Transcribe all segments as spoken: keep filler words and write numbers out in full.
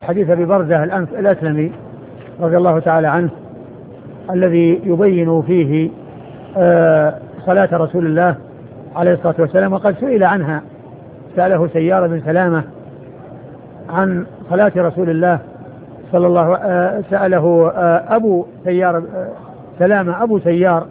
حديث أبي برزة الأسلمي رضي الله تعالى عنه الذي يبين فيه صلاة رسول الله عليه الصلاة والسلام، وقد سئل عنها، سأله سيار بن سلامة عن صلاة رسول الله صلى الله عليه، سأله أبو سيار سلامة أبو سيار،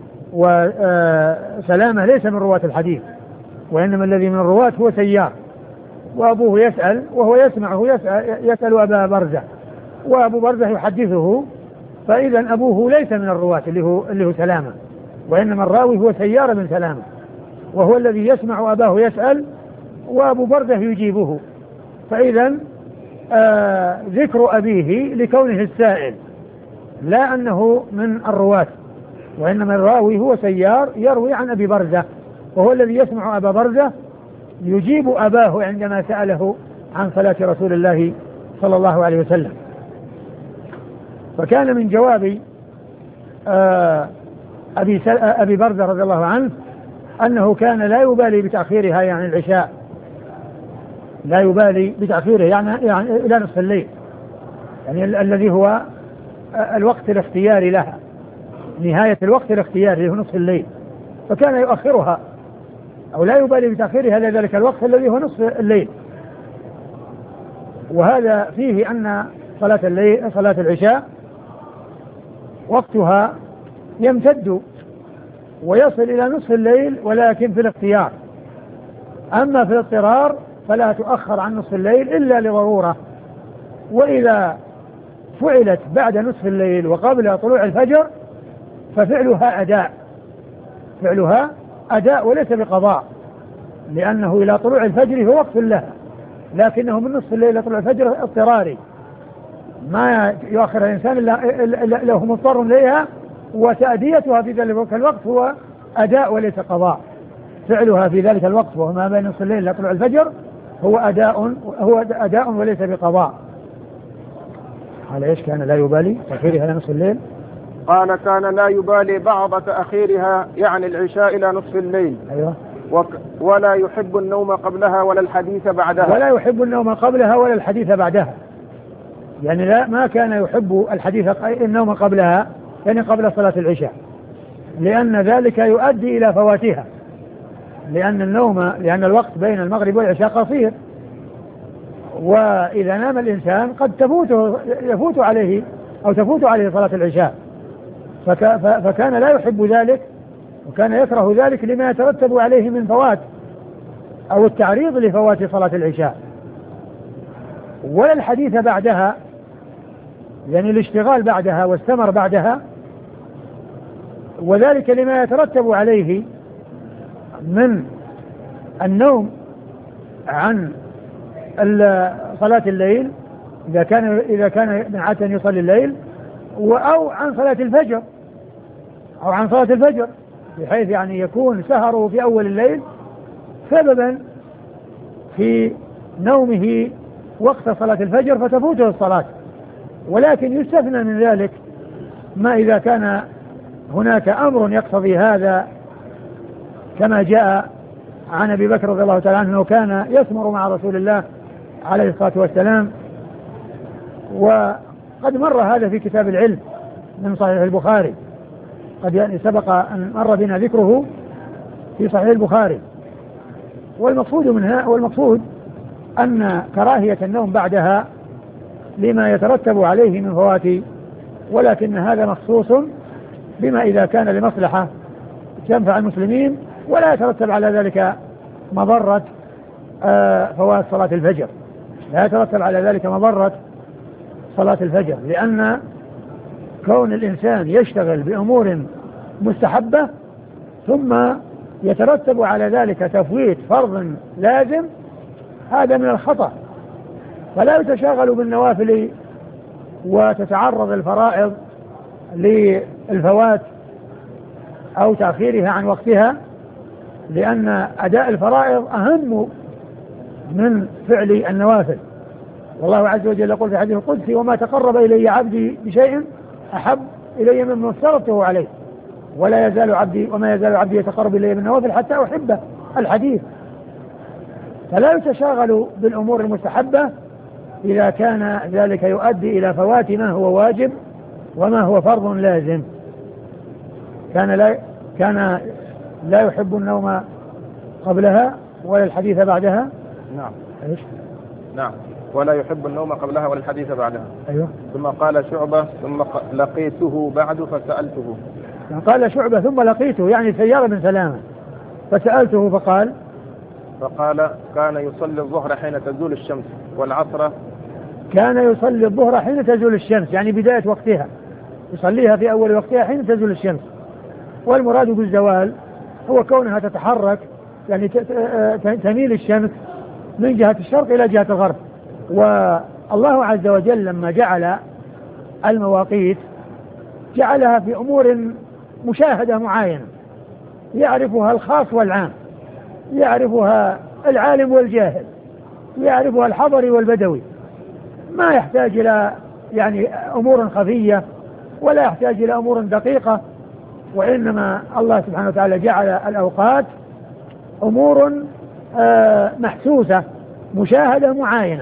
وسلامة ليس من رواة الحديث، وإنما الذي من الرواة هو سيار، وأبوه يسأل وهو يسمعه يسأل, يسأل أبا برزة، وأبو برزة يحدثه، فإذا أبوه ليس من الرواة اللي هو, اللي هو سلامة، وإنما الراوي هو سيار بن سلامة، وهو الذي يسمع أباه يسأل وأبو برزة يجيبه. فإذا آه ذكر أبيه لكونه السائل، لا أنه من الرواة، وإنما الراوي هو سيار يروي عن أبي برزة، وهو الذي يسمع أبا برزة يجيب أباه عندما سأله عن صلاة رسول الله صلى الله عليه وسلم. فكان من جواب آه أبي, أبي برزة رضي الله عنه أنه كان لا يبالي بتأخيرها، يعني العشاء لا يبالي بتأخيره يعني, يعني إلى نصف الليل، يعني ال- الذي هو الوقت الاختياري لها، نهاية الوقت الاختياري اللي هو نصف الليل، فكان يؤخرها أو لا يبالي بتأخيرها إلى ذلك الوقت الذي هو نصف الليل. وهذا فيه أن صلاة الليل صلاة العشاء وقتها يمتد ويصل إلى نصف الليل، ولكن في الاختيار. أما في الاضطرار فلا تؤخر عن نصف الليل إلا لضرورة، وإذا فعلت بعد نصف الليل وقبل طلوع الفجر ففعلها أداء، فعلها أداء وليس بقضاء، لأنه إلى طلوع الفجر هو وقت لها، لكنه من نصف الليل إلى طلوع الفجر اضطراري، ما يؤخر الإنسان إلا لو هو مضطر إليها، وتأديتها في ذلك الوقت هو أداء وليس قضاء. فعلها في ذلك الوقت وهو ما بين نصف الليل إلى طلوع الفجر هو أداء هو أداء وليس بقضاء. قال إيش كان لا يبالي تأخيرها إلى نصف الليل؟ قال كان لا يبالي بعض تأخيرها يعني العشاء إلى نصف الليل. أيوة. وك ولا يحب النوم قبلها ولا الحديث بعدها. ولا يحب النوم قبلها ولا الحديث بعدها، يعني لا ما كان يحب الحديث النوم قبلها، يعني قبل صلاة العشاء، لأن ذلك يؤدي إلى فواتها، لأن النوم لأن الوقت بين المغرب والعشاء قصير، وإذا نام الإنسان قد تفوت يفوت عليه أو تفوت عليه صلاة العشاء، فك فكان لا يحب ذلك، وكان يكره ذلك لما يترتب عليه من فوات أو التعريض لفوات صلاة العشاء. ولا الحديث بعدها، يعني الاشتغال بعدها واستمر بعدها، وذلك لما يترتب عليه من النوم عن صلاة الليل إذا كان إذا كان من عادة يصلي الليل، أو عن صلاة الفجر أو عن صلاة الفجر، بحيث يعني يكون سهره في أول الليل سببا في نومه وقت صلاة الفجر فتفوته الصلاة. ولكن يستثنى من ذلك ما إذا كان هناك أمر يقتضي هذا، كما جاء عن أبي بكر رضي الله تعالى عنه كان يسمر مع رسول الله عليه الصلاة والسلام، وقد مر هذا في كتاب العلم من صحيح البخاري، قد يعني سبق أن مر بنا ذكره في صحيح البخاري. والمقصود منها والمقصود أن كراهية النوم بعدها لما يترتب عليه من فوات، ولكن هذا مخصوص بما إذا كان لمصلحة تنفع المسلمين، ولا يترتب على ذلك مضرة آه فوات صلاة الفجر، لا يترتب على ذلك مضرة صلاة الفجر، لأن كون الإنسان يشتغل بأمور مستحبة ثم يترتب على ذلك تفويت فرض لازم، هذا من الخطأ. فلا يتشاغل بالنوافل وتتعرض الفرائض للفوات أو تأخيرها عن وقتها، لأن أداء الفرائض أهم من فعل النوافل. والله عز وجل يقول في حديث القدسي: وما تقرب إلي عبدي بشيء أحب إلي مما افترضته عليه، ولا يزال عبدي وما يزال عبدي يتقرب إلي بالنوافل حتى أحبه، الحديث. فلا يتشاغل بالأمور المستحبة إذا كان ذلك يؤدي إلى فوات ما هو واجب وما هو فرض لازم. كان لا كان لا يحب النوم قبلها ولا الحديث بعدها. نعم. إيش؟ نعم. ولا يحب النوم قبلها ولا الحديث بعدها. أيوه. ثم قال شعبة ثم لقيته بعد فسألته. يعني قال شعبة ثم لقيته يعني سيارة بن سلامة فسألته فقال فقال كان يصلي الظهر حين تزول الشمس والعصر كان يصلي الظهر حين تزول الشمس يعني بداية وقتها يصليها في أول وقتها حين تزول الشمس. والمراد بالزوال هو كونها تتحرك يعني تميل الشمس من جهة الشرق إلى جهة الغرب. والله عز وجل لما جعل المواقيت جعلها في أمور مشاهدة معاينة يعرفها الخاص والعام، يعرفها العالم والجاهل، يعرفها الحضري والبدوي، ما يحتاج إلى يعني أمور خفية ولا يحتاج إلى أمور دقيقة. وإنما الله سبحانه وتعالى جعل الأوقات أمور آه محسوسة مشاهدة معاينة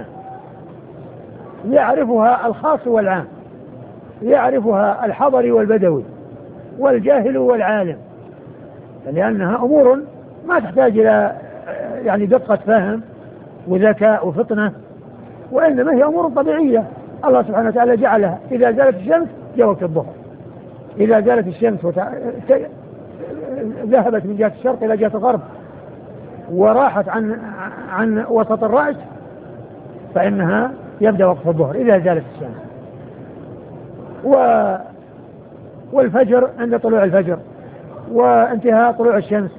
يعرفها الخاص والعام، يعرفها الحضري والبدوي والجاهل والعالم، لأنها أمور ما تحتاج إلى يعني دقة فهم وذكاء وفطنة، وإنما هي أمور طبيعية الله سبحانه وتعالى جعلها. إذا زالت الشمس جاء وقت الظهر، إذا زالت الشمس وتع... ذهبت من جهة الشرق إلى جهة الغرب وراحت عن عن وسط الرأس فإنها يبدأ وقت الظهر إذا زالت الشمس. و... والفجر عند طلوع الفجر وانتهاء طلوع الشمس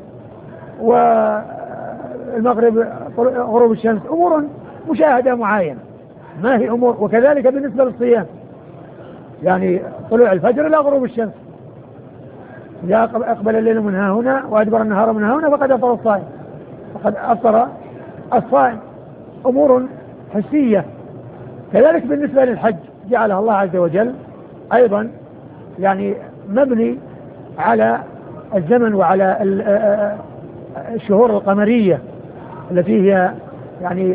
والمغرب غروب الشمس أمور مشاهدة معاينة ما هي أمور. وكذلك بالنسبة للصيام يعني طلوع الفجر إلى غروب الشمس، إذا أقبل الليل من ها هنا وأدبر النهار من ها هنا فقد أفطر الصائم فقد أفطر الصائم أمور حسية. كذلك بالنسبة للحج جعلها الله عز وجل أيضا يعني مبني على الزمن وعلى الشهور القمرية التي هي يعني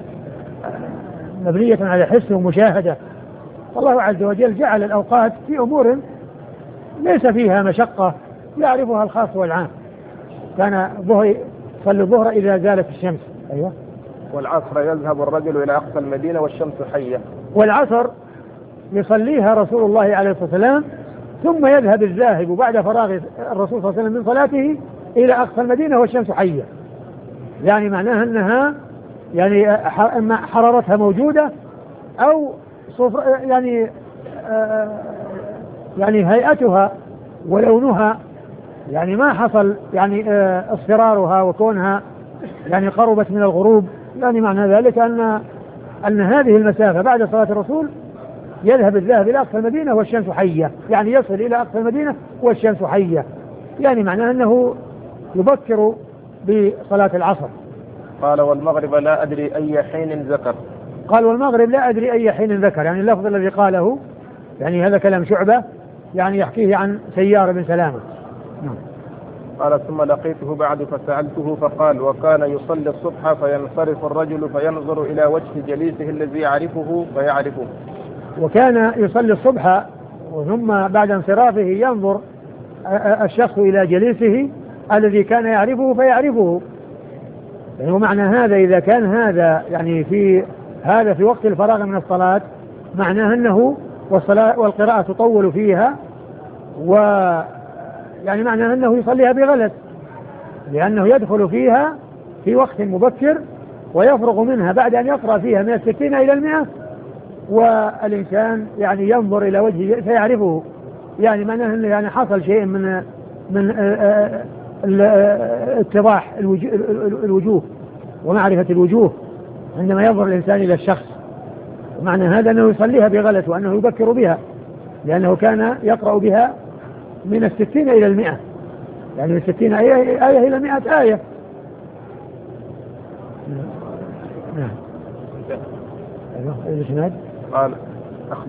مبنية على حس ومشاهدة. الله عز وجل جعل الأوقات في أمور ليس فيها مشقة يعرفها الخاص والعام. كان ظهر صلي الظهر إذا زالت الشمس. أيوة. والعصر يذهب الرجل إلى أقصى المدينة والشمس حية. والعصر يصليها رسول الله عليه الصلاة والسلام ثم يذهب الذاهب بعد فراغ الرسول صلى الله عليه وسلم من صلاته إلى أقصى المدينة والشمس حية، يعني معناها أنها يعني حرارتها موجودة أو صفر يعني آه يعني هيئتها ولونها يعني ما حصل يعني آه اصفرارها وكونها يعني قربت من الغروب. يعني معنى ذلك أن أن هذه المسافة بعد صلاة الرسول يذهب الذاهب إلى أقصى المدينة والشمس حية، يعني يصل إلى أقصى المدينة والشمس حية، يعني معناه أنه يبكر بصلاة العصر. قال والمغرب لا أدري أي حين ذكر. قال والمغرب لا أدري أي حين ذكر، يعني اللفظ الذي قاله يعني هذا كلام شعبة يعني يحكيه عن سيار بن سلامة. نعم. قال ثم لقيته بعد فسألته فقال وكان يصلي الصبح فينصرف الرجل فينظر إلى وجه جليسه الذي يعرفه فيعرفه. وكان يصلي الصبح ثم بعد انصرافه ينظر الشخص إلى جليسه الذي كان يعرفه فيعرفه. يعني ومعنى هذا إذا كان هذا يعني في هذا في وقت الفراغ من الصلاة معناه أنه والصلاة والقراءة تطول فيها، و يعني معناه أنه يصليها بغلس لأنه يدخل فيها في وقت مبكر ويفرغ منها بعد أن يقرأ فيها من الستين إلى المئة، والإنسان يعني ينظر إلى وجهه فيعرفه. يعني معناه أنه يعني حصل شيء من من اتضاح الوجوه ومعرفة الوجوه عندما ينظر الإنسان إلى الشخص. معنى هذا أنه يصليها بغلس وأنه يبكر بها لأنه كان يقرأ بها من الستين إلى المئة، يعني من الستين آية, آية إلى مئة آية. نعم. قال